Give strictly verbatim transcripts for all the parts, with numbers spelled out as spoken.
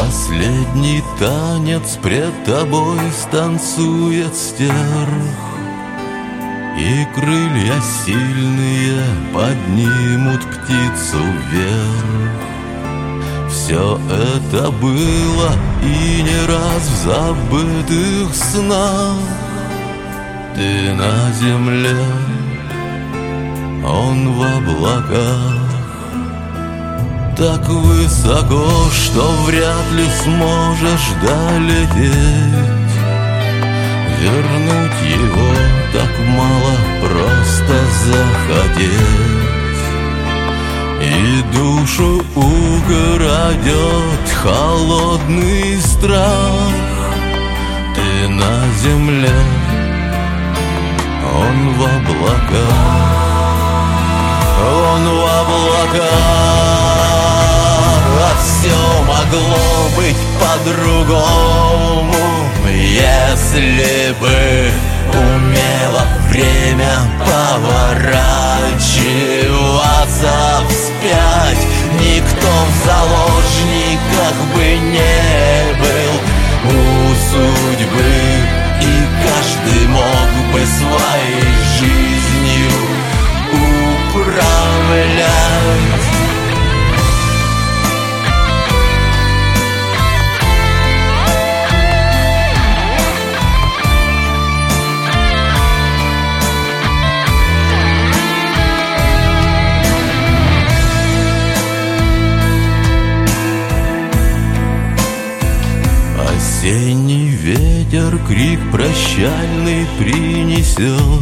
Последний танец пред тобой станцует стерх, и крылья сильные поднимут птицу вверх. Все это было и не раз в забытых снах. Ты на земле, он в облаках, так высоко, что вряд ли сможешь долететь. Вернуть его так мало, просто захотеть. И душу украдет холодный страх. Ты на земле, он в облаках, он в облаках. А все могло быть по-другому, если бы умело время поворачиваться вспять. Никто в заложниках бы не был у судьбы, и каждый мог бы своей жизнью управлять. Осенний ветер крик прощальный принесет.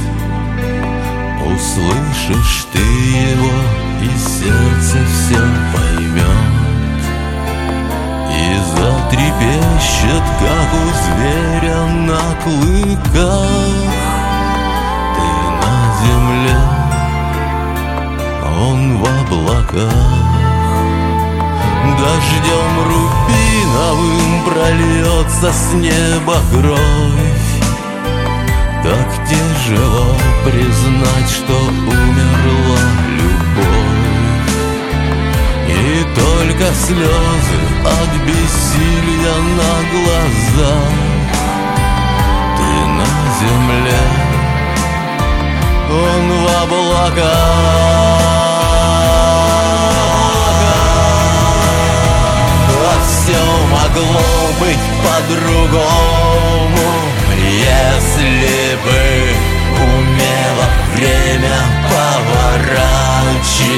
Услышишь ты его, и сердце все поймет, и затрепещет, как у зверя на клыках. Ты на земле, он в облаках. Дождем рубиновым прольется с неба кровь. Так тяжело признать, что умерла любовь. И только слезы от бессилия на глазах. Ты на земле, он в облаках. Все могло быть по-другому, если бы умело время поворачиваться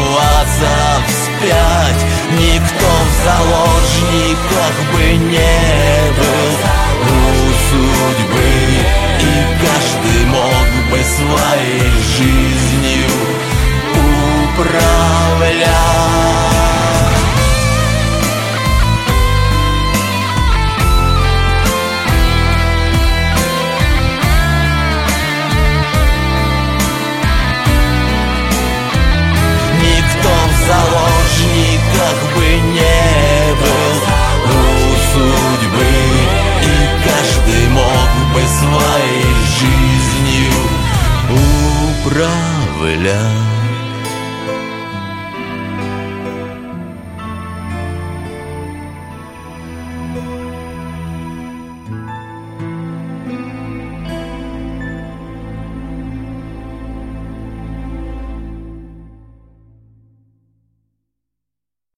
вспять. Никто в заложниках бы не был у судьбы, и каждый мог бы своей жизнью управлять. В заложниках бы не был у судьбы, и каждый мог бы своей жизнью управлять.